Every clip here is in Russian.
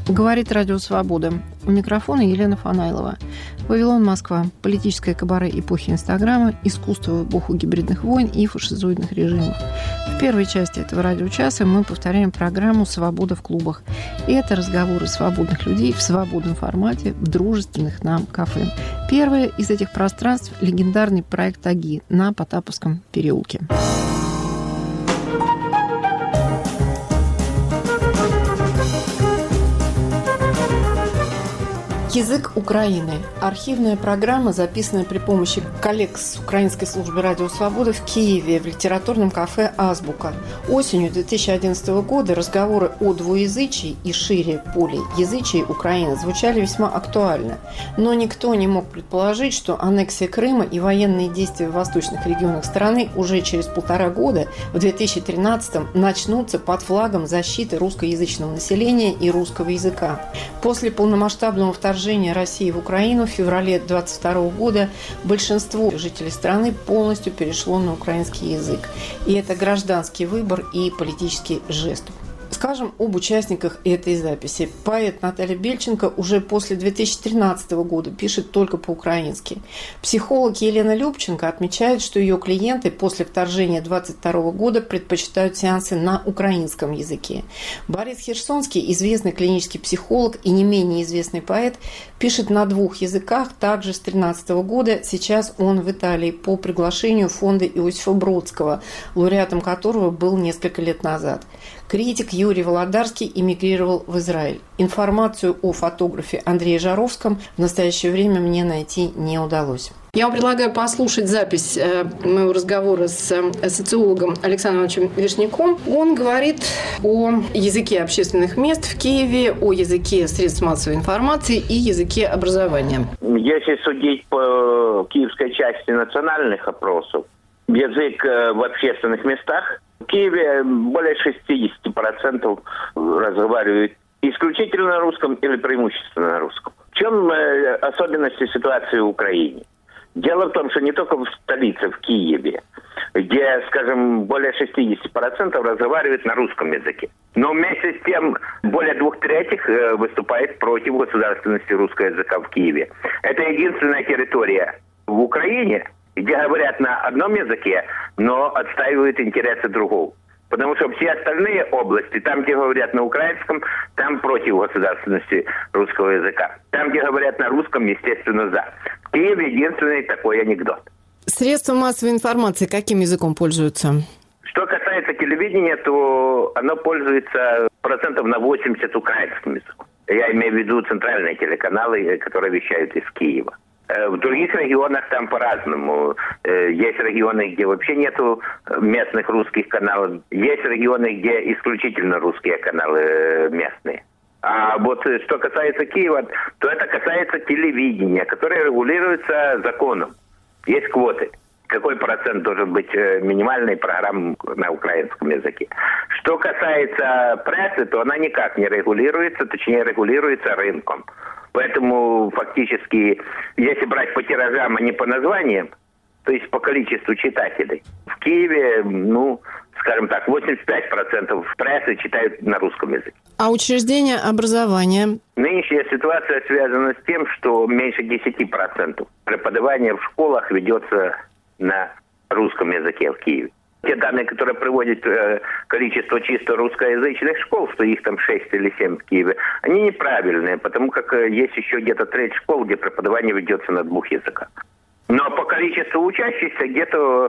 Говорит Радио Свобода. У микрофона Елена Фанайлова. Вавилон, Москва. Политическое кабаре эпохи Инстаграма, искусство в эпоху гибридных войн и фашизоидных режимов. В первой части этого радиочаса мы повторяем программу «Свобода в клубах». И это разговоры свободных людей в свободном формате, в дружественных нам кафе. Первое из этих пространств – легендарный проект «Аги» на Потаповском переулке. Язык Украины. Архивная программа, записанная при помощи коллег с Украинской службы Радио Свобода в Киеве в литературном кафе «Азбука». Осенью 2011 года разговоры о двуязычии и шире полиязычии Украины звучали весьма актуально. Но никто не мог предположить, что аннексия Крыма и военные действия в восточных регионах страны уже через 1,5 года, в 2013-м, начнутся под флагом защиты русскоязычного населения и русского языка. После полномасштабного вторжения России в Украину в феврале 2022 года большинство жителей страны полностью перешло на украинский язык. И это гражданский выбор и политический жест. Скажем об участниках этой записи. Поэт Наталья Бельченко уже после 2013 года пишет только по-украински. Психолог Елена Любченко отмечает, что ее клиенты после вторжения 2022 года предпочитают сеансы на украинском языке. Борис Херсонский, известный клинический психолог и не менее известный поэт, пишет на 2 языках также с 2013 года. Сейчас он в Италии по приглашению фонда Иосифа Бродского, лауреатом которого был несколько лет назад. Критик Юрий Володарский эмигрировал в Израиль. Информацию о фотографе Андрее Жаровском в настоящее время мне найти не удалось. Я вам предлагаю послушать запись моего разговора с социологом Александром Ивановичем Вишняком. Он говорит о языке общественных мест в Киеве, о языке средств массовой информации и языке образования. Если судить по киевской части национальных опросов, язык в общественных местах в Киеве более 60% разговаривают исключительно на русском или преимущественно на русском. В чем особенности ситуации в Украине? Дело в том, что не только в столице, в Киеве, где, скажем, более 60% разговаривают на русском языке. Но вместе с тем более 2/3 выступает против государственности русского языка в Киеве. Это единственная территория в Украине, где говорят на одном языке, но отстаивают интересы другого. Потому что все остальные области, там, где говорят на украинском, там против государственности русского языка. Там, где говорят на русском, естественно, за. В Киеве единственный такой анекдот. Средства массовой информации каким языком пользуются? Что касается телевидения, то оно пользуется 80% украинским языком. Я имею в виду центральные телеканалы, которые вещают из Киева. В других регионах там по-разному. Есть регионы, где вообще нету местных русских каналов. Есть регионы, где исключительно русские каналы местные. А вот что касается Киева, то это касается телевидения, которое регулируется законом. Есть квоты. Какой процент должен быть минимальной программ на украинском языке. Что касается прессы, то она никак не регулируется, точнее регулируется рынком. Поэтому фактически, если брать по тиражам, а не по названиям, то есть по количеству читателей, в Киеве, скажем так, 85% прессы читают на русском языке. А учреждения образования? Нынешняя ситуация связана с тем, что меньше 10% преподавания в школах ведется на русском языке в Киеве. Те данные, которые приводят количество чисто русскоязычных школ, что их там 6 или 7 в Киеве, они неправильные, потому как есть еще где-то 1/3 школ, где преподавание ведется на 2 языках. Но по количеству учащихся где-то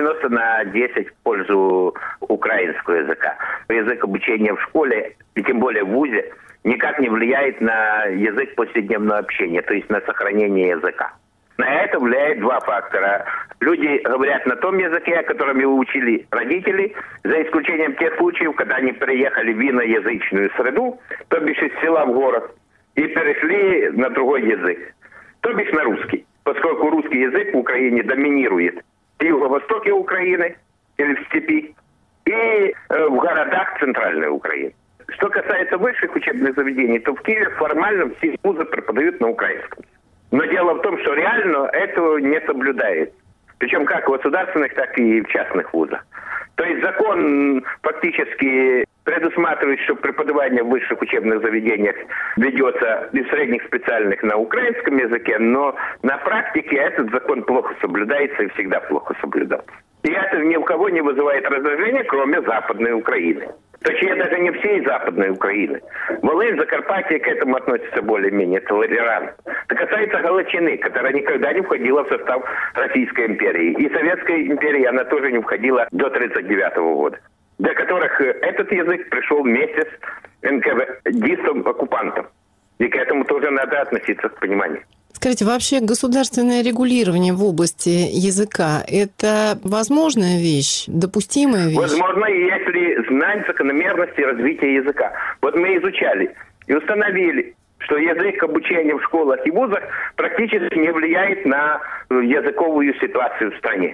90/10 в пользу украинского языка. Язык обучения в школе, и тем более в вузе, никак не влияет на язык повседневного общения, то есть на сохранение языка. На это влияет 2 фактора. Люди говорят на том языке, которым его учили родители, за исключением тех случаев, когда они приехали в иноязычную среду, то бишь из села в город, и перешли на другой язык, то бишь на русский, поскольку русский язык в Украине доминирует в юго-востоке Украины или в степи, и в городах центральной Украины. Что касается высших учебных заведений, то в Киеве формально все вузы преподают на украинском. Но дело в том, что реально этого не соблюдается. Причем как в государственных, так и в частных вузах. То есть закон фактически предусматривает, что преподавание в высших учебных заведениях ведется и в средних специальных на украинском языке, но на практике этот закон плохо соблюдается и всегда плохо соблюдался. И это ни у кого не вызывает раздражения, кроме Западной Украины. Точнее, даже не всей Западной Украины. Волынь, Закарпатье к этому относится более-менее толерантно. Это касается Галичины, которая никогда не входила в состав Российской империи. И Советской империи она тоже не входила до 1939 года. Для которых этот язык пришел вместе с НКВДистом-оккупантом. И к этому тоже надо относиться с пониманием. Скажите, вообще государственное регулирование в области языка – это возможная вещь, допустимая вещь? Возможно, если знать закономерности развития языка. Вот мы изучали и установили, что язык обучения в школах и вузах практически не влияет на языковую ситуацию в стране.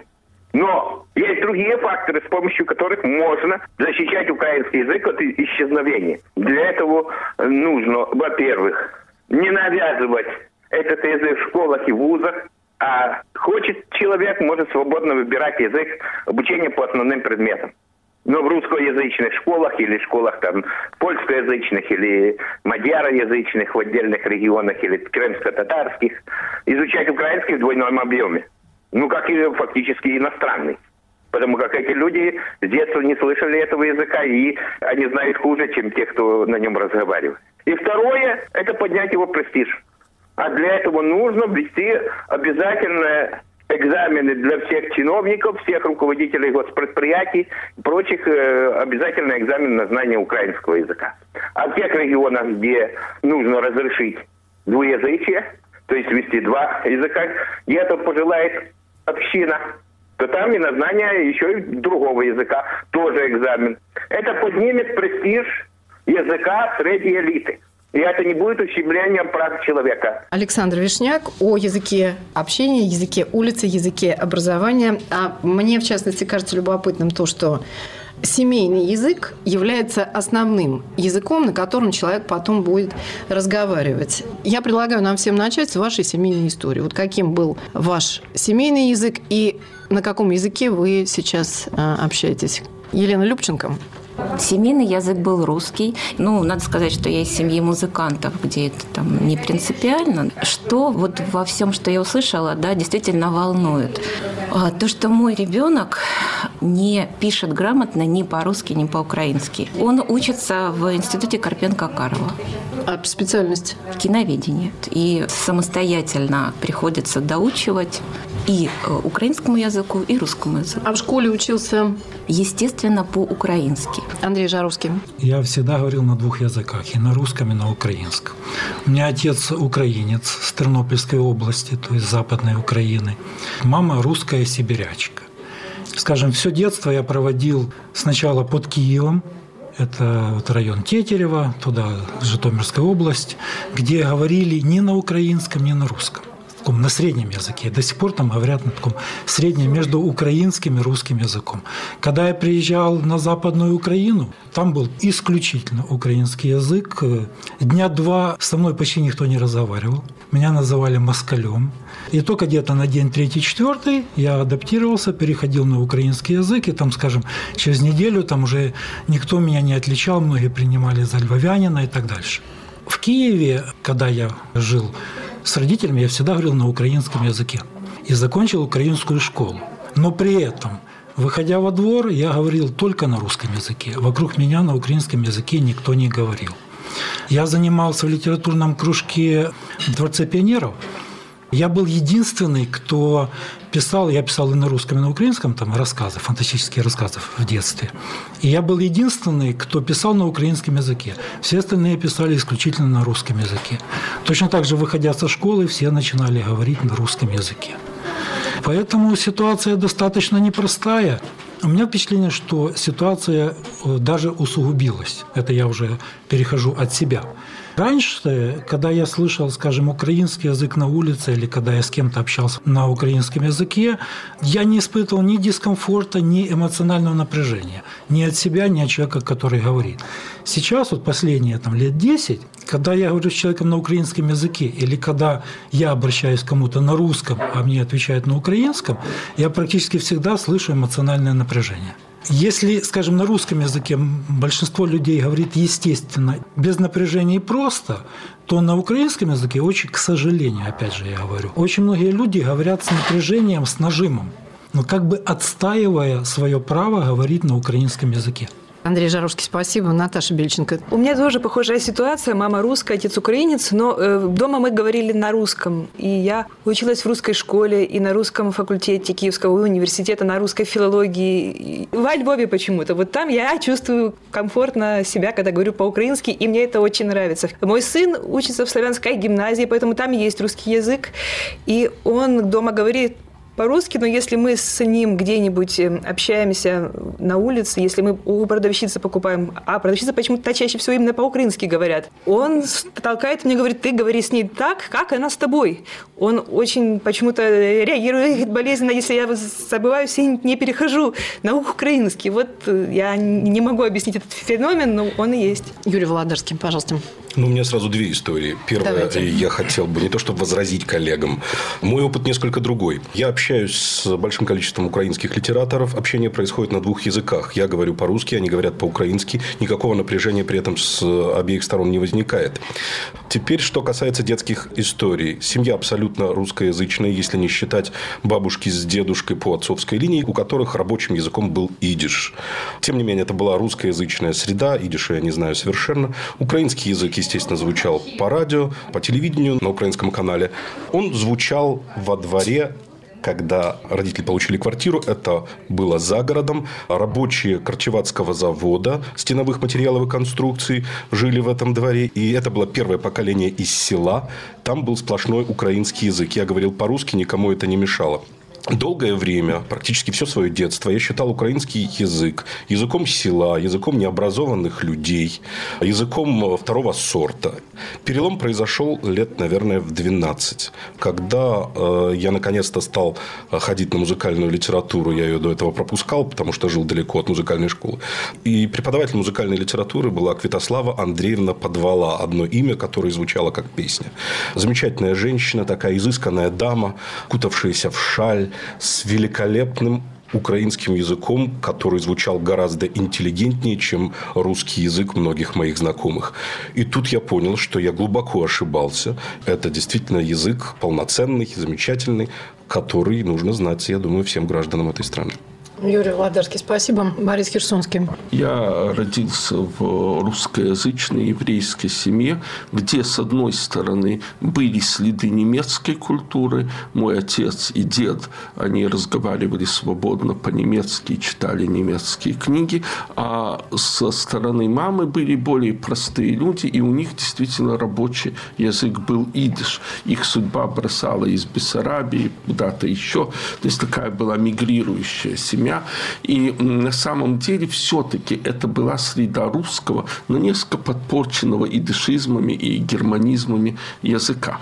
Но есть другие факторы, с помощью которых можно защищать украинский язык от исчезновения. Для этого нужно, во-первых, не навязывать этот язык в школах и вузах, а хочет человек, может свободно выбирать язык обучения по основным предметам. Но в русскоязычных школах или школах там польскоязычных или мадьяроязычных в отдельных регионах или крымско-татарских изучать украинский в двойном объеме. Ну, как и фактически иностранный. Потому как эти люди с детства не слышали этого языка, и они знают хуже, чем те, кто на нем разговаривает. И второе – это поднять его престиж. А для этого нужно ввести обязательно экзамены для всех чиновников, всех руководителей госпредприятий и прочих, обязательно экзамен на знание украинского языка. А в тех регионах, где нужно разрешить двуязычие, то есть ввести два языка, где это пожелает община, то там и на знание еще и другого языка, тоже экзамен. Это поднимет престиж языка среди элиты. И это не будет ущемлением прав человека. Александр Вишняк о языке общения, языке улицы, языке образования. А мне, в частности, кажется любопытным то, что семейный язык является основным языком, на котором человек потом будет разговаривать. Я предлагаю нам всем начать с вашей семейной истории. Вот каким был ваш семейный язык и на каком языке вы сейчас общаетесь? Елена Любченко. Семейный язык был русский. Надо сказать, что я из семьи музыкантов, где это там не принципиально. Что вот во всем, что я услышала, действительно волнует. То, что мой ребенок не пишет грамотно ни по-русски, ни по-украински. Он учится в институте Карпенко-Карова. А специальность? Киноведение. И самостоятельно приходится доучивать и украинскому языку, и русскому языку. А в школе учился? Естественно, по-украински. Андрей Жаровский. Я всегда говорил на двух языках, и на русском, и на украинском. У меня отец украинец с Тернопольской области, то есть Западной Украины. Мама русская сибирячка. Скажем, все детство я проводил сначала под Киевом, это вот район Тетерева, туда Житомирская область, где говорили ни на украинском, ни на русском. На среднем языке. До сих пор там говорят на таком среднем между украинским и русским языком. Когда я приезжал на Западную Украину, там был исключительно украинский язык. Дня два со мной почти никто не разговаривал. Меня называли москалем. И только где-то на день 3-4 я адаптировался, переходил на украинский язык. И там, скажем, через неделю там уже никто меня не отличал. Многие принимали за львовянина и так дальше. В Киеве, когда я жил с родителями, я всегда говорил на украинском языке. И закончил украинскую школу. Но при этом, выходя во двор, я говорил только на русском языке. Вокруг меня на украинском языке никто не говорил. Я занимался в литературном кружке в Дворце пионеров. Я был единственный, кто писал, я писал и на русском, и на украинском там рассказы, фантастические рассказы в детстве. И я был единственный, кто писал на украинском языке. Все остальные писали исключительно на русском языке. Точно так же, выходя со школы, все начинали говорить на русском языке. Поэтому ситуация достаточно непростая. У меня впечатление, что ситуация даже усугубилась. Это я уже перехожу от себя. Раньше, когда я слышал, скажем, украинский язык на улице или когда я с кем-то общался на украинском языке, я не испытывал ни дискомфорта, ни эмоционального напряжения. Ни от себя, ни от человека, который говорит. Сейчас, вот последние лет 10, когда я говорю с человеком на украинском языке или когда я обращаюсь к кому-то на русском, а мне отвечают на украинском, я практически всегда слышу эмоциональное напряжение. Если, скажем, на русском языке большинство людей говорит естественно, без напряжения и просто, то на украинском языке очень, к сожалению, опять же я говорю, очень многие люди говорят с напряжением, с нажимом, но как бы отстаивая свое право говорить на украинском языке. Андрей Жаровский, спасибо. Наташа Бельченко. У меня тоже похожая ситуация. Мама русская, отец украинец, но дома мы говорили на русском. И я училась в русской школе и на русском факультете Киевского университета, на русской филологии. Во Львове почему-то. Вот там я чувствую комфортно себя, когда говорю по-украински, и мне это очень нравится. Мой сын учится в славянской гимназии, поэтому там есть русский язык. И он дома говорит по-русски, но если мы с ним где-нибудь общаемся на улице, если мы у продавщицы покупаем, а продавщица почему-то чаще всего именно по-украински говорят, он толкает мне, говорит, ты говори с ней так, как она с тобой. Он очень почему-то реагирует болезненно, если я забываюсь и не перехожу на украинский. Вот я не могу объяснить этот феномен, но он и есть. Юрий Володарский, пожалуйста. Ну, у меня сразу две истории. Первая, Давайте. Я хотел бы не то чтобы возразить коллегам. Мой опыт несколько другой. Я общаюсь с большим количеством украинских литераторов. Общение происходит на двух языках. Я говорю по-русски, они говорят по-украински. Никакого напряжения при этом с обеих сторон не возникает. Теперь, что касается детских историй. Семья абсолютно русскоязычная, если не считать бабушки с дедушкой по отцовской линии, у которых рабочим языком был идиш. Тем не менее, это была русскоязычная среда. Идиша я не знаю совершенно. Украинский язык, естественно, звучал по радио, по телевидению, на украинском канале. Он звучал во дворе, когда родители получили квартиру. Это было за городом. Рабочие Корчеватского завода стеновых материалов и конструкций жили в этом дворе. И это было первое поколение из села. Там был сплошной украинский язык. Я говорил по-русски, никому это не мешало. Долгое время, практически все свое детство, я считал украинский язык языком села, языком необразованных людей, языком второго сорта. Перелом произошел лет, наверное, в 12, когда я наконец-то стал ходить на музыкальную литературу. Я ее до этого пропускал, потому что жил далеко от музыкальной школы. И преподаватель музыкальной литературы была Квитослава Андреевна Подвала. Одно имя, которое звучало как песня. Замечательная женщина, такая изысканная дама, кутавшаяся в шаль, с великолепным украинским языком, который звучал гораздо интеллигентнее, чем русский язык многих моих знакомых. И тут я понял, что я глубоко ошибался. Это действительно язык полноценный, замечательный, который нужно знать, я думаю, всем гражданам этой страны. Юрий Володарский, спасибо. Борис Херсонский. Я родился в русскоязычной еврейской семье, где, с одной стороны, были следы немецкой культуры. Мой отец и дед, они разговаривали свободно по-немецки, читали немецкие книги. А со стороны мамы были более простые люди, и у них действительно рабочий язык был идиш. Их судьба бросала из Бессарабии куда-то еще. То есть, такая была мигрирующая семья. И на самом деле все-таки это была среда русского, но несколько подпорченного идишизмами и германизмами языка.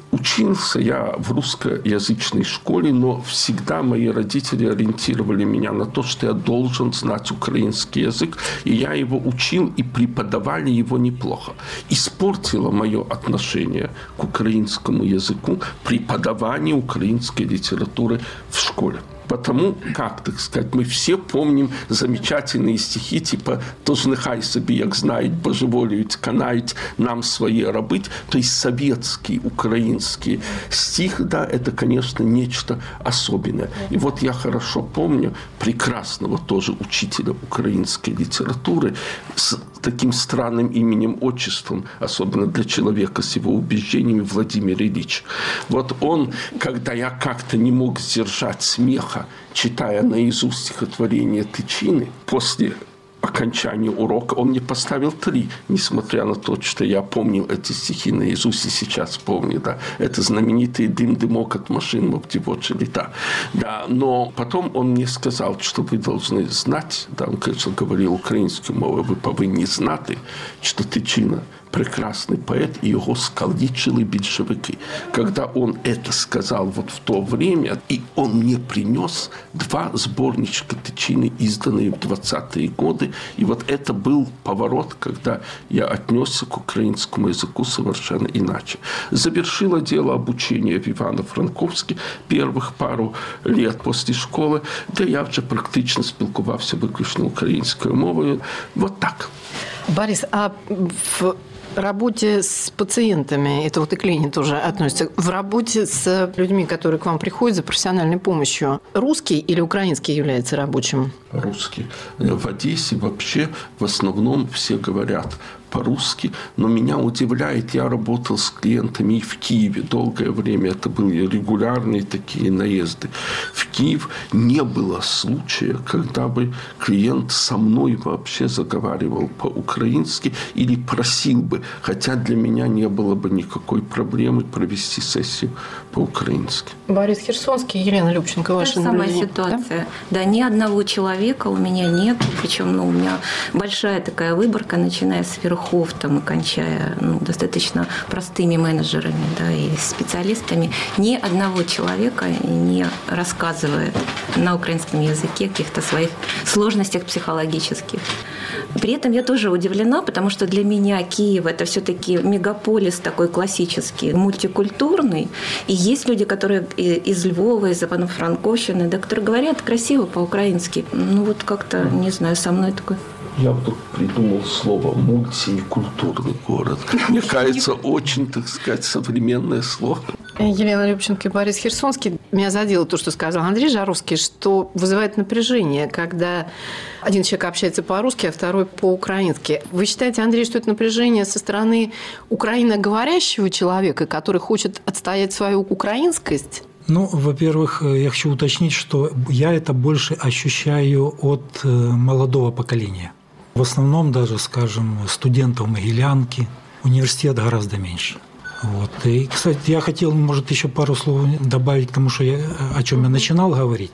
Учился я в русскоязычной школе, но всегда мои родители ориентировали меня на то, что я должен знать украинский язык, и я его учил, и преподавали его неплохо. Испортило мое отношение к украинскому языку преподавание украинской литературы в школе. Потому, как, так сказать, мы все помним замечательные стихи, типа «Тож нехай собі, як знають, божеволюють, канають, нам своє робить». То есть, советский, украинский стих, да, это, конечно, нечто особенное. И вот я хорошо помню прекрасного тоже учителя украинской литературы с таким странным именем, отчеством, особенно для человека с его убеждениями, Владимир Ильич. Вот он, когда я как-то не мог сдержать смеха, читая наизусть стихотворение Тычины, после окончания урока он мне поставил 3, несмотря на то, что я помнил эти стихи наизусть и сейчас помню. Да. Это знаменитый «Дым-дымок от машин, мов дівочі літа». Да. Но потом он мне сказал, что вы должны знать, да, он, конечно, говорил украинскую мову, вы повинні знати, что Тичина прекрасный поэт, и его скалічили большевики. Когда он это сказал вот в то время, и он мне принес 2 сборничка Тичины, изданные в 20-е годы, и вот это был поворот, когда я отнесся к украинскому языку совершенно иначе. Завершила дело обучения в Ивано-Франковске первых пару лет после школы, де я вже практично спілкувався виключно українською мовою. Вот так. Борис, а в работе с пациентами, это вот и к Лене тоже относится, в работе с людьми, которые к вам приходят за профессиональной помощью, русский или украинский является рабочим? Русский. В Одессе вообще в основном все говорят по-русски, но меня удивляет, я работал с клиентами и в Киеве долгое время, это были регулярные такие наезды. В Киев не было случая, когда бы клиент со мной вообще заговаривал по-украински или просил бы, хотя для меня не было бы никакой проблемы провести сессию по-украински. Борис Херсонский, Елена Любченко, ваша самая ситуация. Да, ни одного человека у меня нет, причем у меня большая такая выборка, начиная с верхов там, и кончая достаточно простыми менеджерами, да, и специалистами. Ни одного человека не рассказывает на украинском языке о каких-то своих сложностях психологических. При этом я тоже удивлена, потому что для меня Киев – это все-таки мегаполис такой классический, мультикультурный. И есть люди, которые из Львова, из Ивано-Франковщины, да, которые говорят красиво по-украински. Вот как-то, не знаю, со мной такое. Я вдруг придумал слово «мультикультурный город». Мне кажется, очень, так сказать, современное слово. Елена Любченко и Борис Херсонский. Меня задело то, что сказал Андрей Жаровский, что вызывает напряжение, когда один человек общается по-русски, а второй по-украински. Вы считаете, Андрей, что это напряжение со стороны украиноговорящего человека, который хочет отстоять свою украинскость? Во-первых, я хочу уточнить, что я это больше ощущаю от молодого поколения. В основном даже, скажем, студентов Могилянки, университет гораздо меньше. И, кстати, я хотел, может, еще пару слов добавить к тому, о чем я начинал говорить,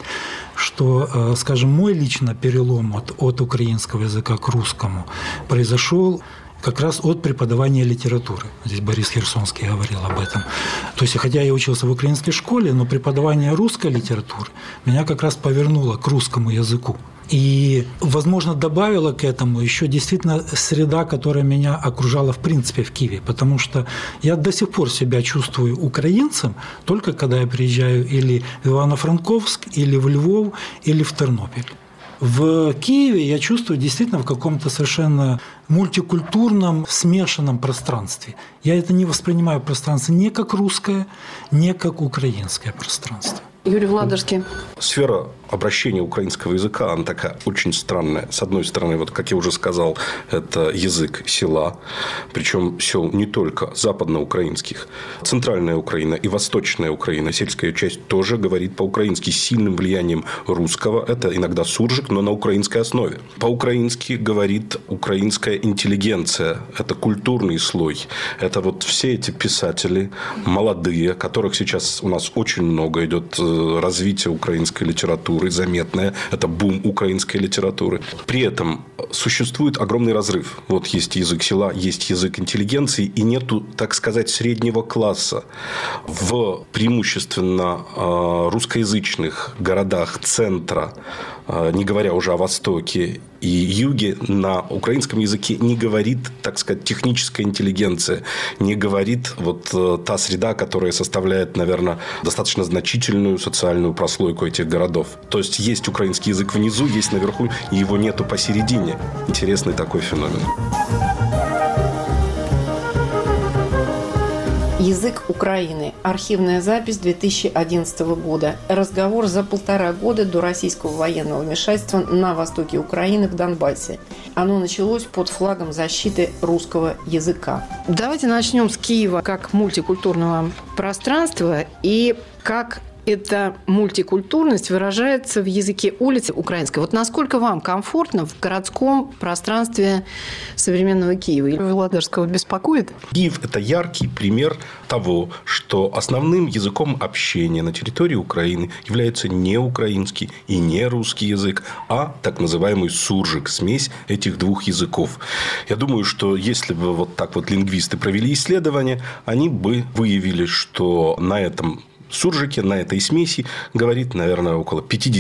что, скажем, мой лично перелом от украинского языка к русскому произошел как раз от преподавания литературы. Здесь Борис Херсонский говорил об этом. То есть, хотя я учился в украинской школе, но преподавание русской литературы меня как раз повернуло к русскому языку. И, возможно, добавила к этому еще действительно среда, которая меня окружала в принципе в Киеве, потому что я до сих пор себя чувствую украинцем, только когда я приезжаю или в Ивано-Франковск, или в Львов, или в Тернопиль. В Киеве я чувствую действительно в каком-то совершенно мультикультурном, смешанном пространстве. Я это не воспринимаю пространство не как русское, не как украинское пространство. Юрий Владожский. Сфера обращения украинского языка, она такая очень странная. С одной стороны, вот как я уже сказал, это язык села, причем сел не только западноукраинских. Центральная Украина и восточная Украина, сельская часть, тоже говорит по-украински с сильным влиянием русского. Это иногда суржик, но на украинской основе. По-украински говорит украинская интеллигенция. Это культурный слой. Это вот все эти писатели молодые, которых сейчас у нас очень много идет развитие украинской литературы заметное. Это бум украинской литературы. При этом существует огромный разрыв. Вот есть язык села, есть язык интеллигенции, и нету, так сказать, среднего класса. В преимущественно русскоязычных городах центра, не говоря уже о Востоке и Юге, на украинском языке не говорит, так сказать, техническая интеллигенция, не говорит вот та среда, которая составляет, наверное, достаточно значительную социальную прослойку этих городов. То есть, есть украинский язык внизу, есть наверху, и его нету посередине. Интересный такой феномен. Язык Украины. Архивная запись 2011 года. Разговор за 1,5 года до российского военного вмешательства на востоке Украины в Донбассе. Оно началось под флагом защиты русского языка. Давайте начнем с Киева как мультикультурного пространства и как эта мультикультурность выражается в языке улицы украинской. Вот насколько вам комфортно в городском пространстве современного Киева? Или Володарского беспокоит? Киев – это яркий пример того, что основным языком общения на территории Украины является не украинский и не русский язык, а так называемый суржик – смесь этих двух языков. Я думаю, что если бы вот так вот лингвисты провели исследование, они бы выявили, что на этом суржике, на этой смеси говорит, наверное, около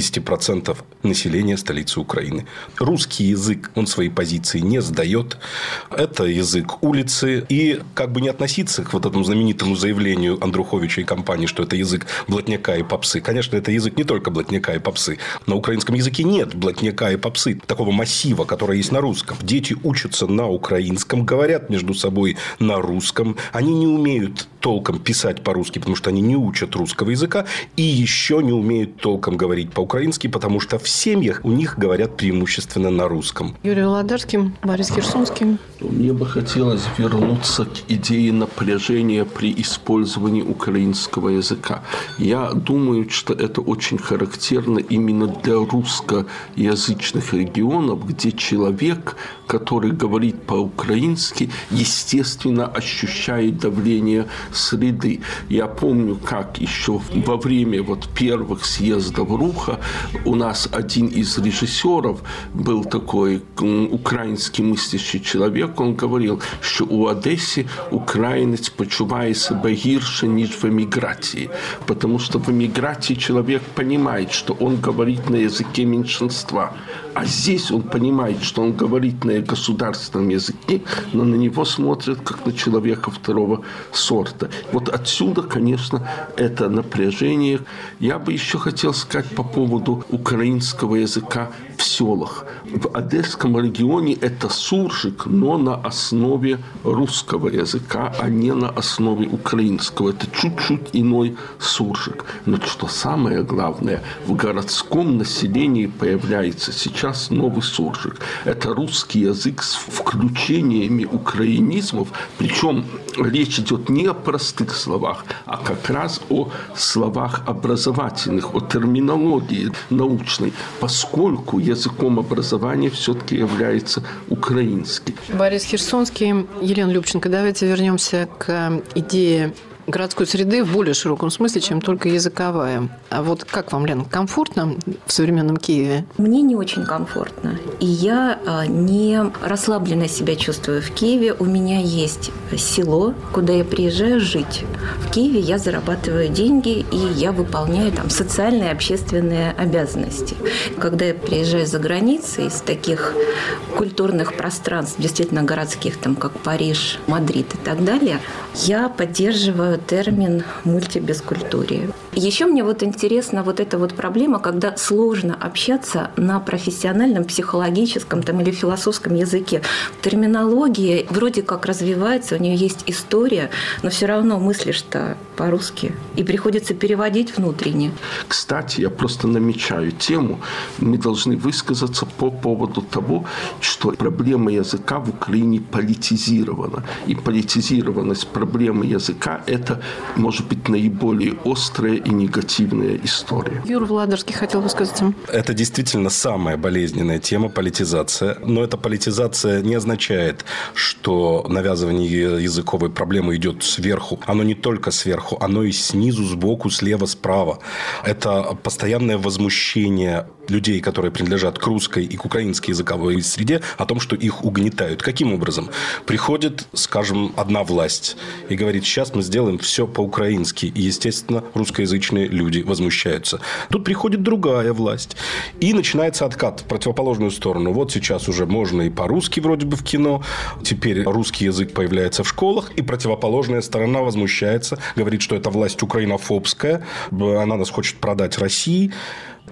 50% населения столицы Украины. Русский язык, он свои позиции не сдает. Это язык улицы. И как бы не относиться к вот этому знаменитому заявлению Андруховича и компании, что это язык блатняка и попсы. Конечно, это язык не только блатняка и попсы. На украинском языке нет блатняка и попсы, такого массива, который есть на русском. Дети учатся на украинском, говорят между собой на русском. Они не умеют толком писать по-русски, потому что они не учат русского языка, и еще не умеют толком говорить по-украински, потому что в семьях у них говорят преимущественно на русском. Юрий Володарский, Борис Херсонский. Мне бы хотелось вернуться к идее напряжения при использовании украинского языка. Я думаю, что это очень характерно именно для русскоязычных регионов, где человек, который говорит по-украински, естественно ощущает давление среды. Я помню, как еще во время первых съездов РУХа у нас один из режиссеров был такой украинский мыслящий человек, он говорил, що у Одесі українець почуває себе гірше, ніж в эмиграции. Потому что в эмиграции человек понимает, что он говорит на языке меньшинства. А здесь он понимает, что он говорит на государственном языке, но на него смотрят как на человека второго сорта. Вот отсюда, конечно, это напряжение. Я бы еще хотел сказать по поводу украинского языка в селах. В Одесском регионе это суржик, но на основе русского языка, а не на основе украинского. Это чуть-чуть иной суржик. Но что самое главное, в городском населении появляется сейчас новый суржик. Это русский язык с включениями украинизмов. Причем речь идет не о простых словах, а как раз о словах образовательных, о терминологии научной, поскольку языком образования все-таки является украинский. Борис Херсонский, Елена Любченко, давайте вернемся к идее городской среды в более широком смысле, чем только языковая. А вот как вам, Лена, комфортно в современном Киеве? Мне не очень комфортно. И я не расслабленно себя чувствую в Киеве. У меня есть село, куда я приезжаю жить. В Киеве я зарабатываю деньги, и я выполняю там социальные и общественные обязанности. Когда я приезжаю за границей из таких культурных пространств, действительно городских, там, как Париж, Мадрид и так далее, я поддерживаю термин мультибескультурие. Еще мне интересна эта проблема, когда сложно общаться на профессиональном, психологическом или философском языке. Терминология вроде как развивается, у нее есть история, но все равно мыслишь-то по-русски. И приходится переводить внутренне. Кстати, я просто намечаю тему. Мы должны высказаться по поводу того, что проблема языка в Украине политизирована. И политизированность проблемы языка – это, может быть, наиболее острая и негативная история. Юра Володарский хотел бы сказать. Это действительно самая болезненная тема – политизация. Но эта политизация не означает, что навязывание языковой проблемы идет сверху. Оно не только сверху, оно и снизу, сбоку, слева, справа. Это постоянное возмущение людей, которые принадлежат к русской и к украинской языковой среде, о том, что их угнетают. Каким образом? Приходит, скажем, одна власть и говорит, сейчас мы сделаем все по-украински. И, естественно, русскоязычные люди возмущаются. Тут приходит другая власть. И начинается откат в противоположную сторону. Вот сейчас уже можно и по-русски вроде бы в кино. Теперь русский язык появляется в школах. И противоположная сторона возмущается. Говорит, что это власть украинофобская. Она нас хочет продать России.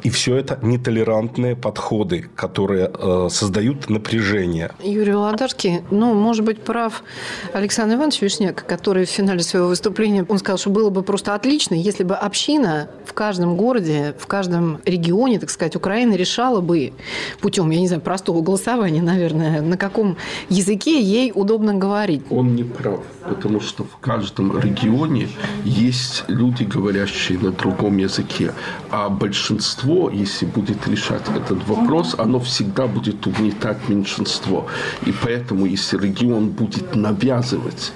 И все это нетолерантные подходы, которые создают напряжение. Юрий Володарский, может быть, прав Александр Иванович Вишняк, который в финале своего выступления, он сказал, что было бы просто отлично, если бы община в каждом городе, в каждом регионе, так сказать, Украины решала бы путем, я не знаю, простого голосования, наверное, на каком языке ей удобно говорить. Он не прав, потому что в каждом регионе есть люди, говорящие на другом языке, а большинство, если будет решать этот вопрос, оно всегда будет угнетать меньшинство. И поэтому, если регион будет навязывать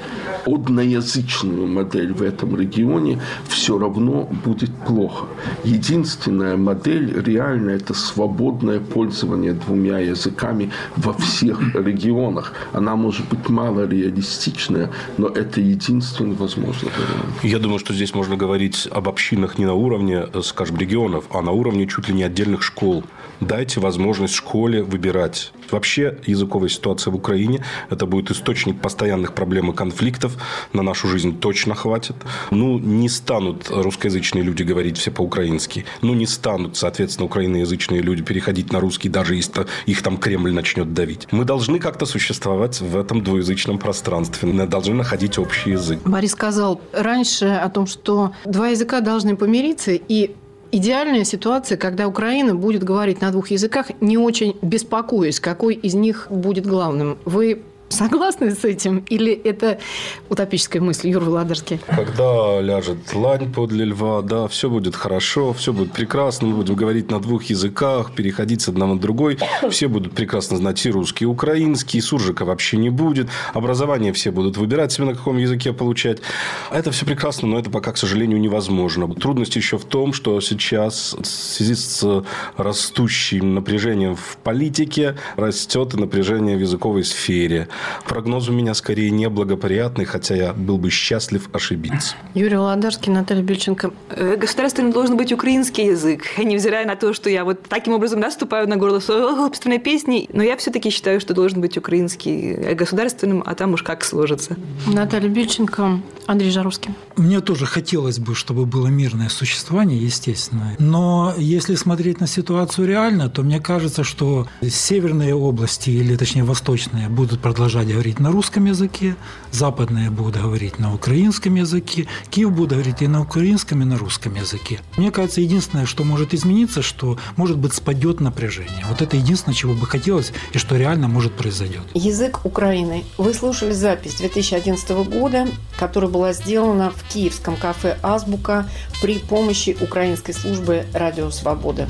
одноязычную модель в этом регионе, все равно будет плохо. Единственная модель реально это свободное пользование двумя языками во всех регионах. Она может быть мало реалистичная, но это единственный возможный вариант. Я думаю, что здесь можно говорить об общинах не на уровне, скажем, регионов, а на уровне чуть ли не отдельных школ. Дайте возможность школе выбирать. Вообще языковая ситуация в Украине – это будет источник постоянных проблем и конфликтов. На нашу жизнь точно хватит. Не станут русскоязычные люди говорить все по-украински. Не станут, соответственно, украиноязычные люди переходить на русский, даже если их там Кремль начнет давить. Мы должны как-то существовать в этом двуязычном пространстве. Мы должны находить общий язык. Борис сказал раньше о том, что два языка должны помириться, и идеальная ситуация, когда Украина будет говорить на двух языках, не очень беспокоясь, какой из них будет главным. Вы согласны с этим? Или это утопическая мысль, Юрий Володарский? Когда ляжет лань подле льва, да, все будет хорошо, все будет прекрасно, мы будем говорить на двух языках, переходить с одного на другой, все будут прекрасно знать и русский, и украинский, суржика вообще не будет, образование все будут выбирать себе, на каком языке получать. Это все прекрасно, но это пока, к сожалению, невозможно. Трудность еще в том, что сейчас в связи с растущим напряжением в политике растет и напряжение в языковой сфере. Прогноз у меня скорее неблагоприятный, хотя я был бы счастлив ошибиться. Юрий Володарский, Наталья Бельченко. Государственным должен быть украинский язык, невзирая на то, что я вот таким образом наступаю на горло собственной песни, но я все-таки считаю, что должен быть украинский государственным, а там уж как сложится. Наталья Бельченко, Андрей Жаровский. Мне тоже хотелось бы, чтобы было мирное существование, естественно. Но если смотреть на ситуацию реально, то мне кажется, что северные области, или точнее восточные, будут продолжать говорить на русском языке, западные будут говорить на украинском языке, Киев будет говорить и на украинском, и на русском языке. Мне кажется, единственное, что может измениться, что, может быть, спадет напряжение. Вот это единственное, чего бы хотелось, и что реально может произойдет. Язык Украины. Вы слушали запись 2011 года, которая была сделана в киевском кафе «Азбука» при помощи украинской службы «Радио Свобода».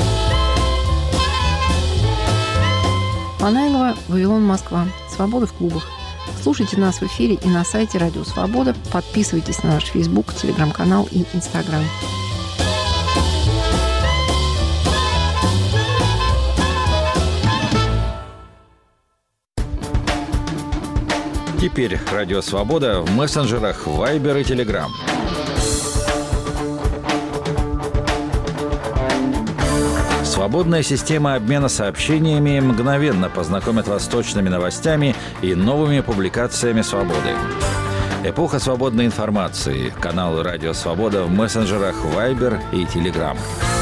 Панайлова, Вавилон, Москва. Свобода в клубах. Слушайте нас в эфире и на сайте Радио Свобода. Подписывайтесь на наш Facebook, Телеграм-канал и Инстаграм. Теперь Радио Свобода в мессенджерах Viber и Telegram. Свободная система обмена сообщениями мгновенно познакомит вас с точными новостями и новыми публикациями «Свободы». Эпоха свободной информации. Канал «Радио Свобода» в мессенджерах Viber и Telegram.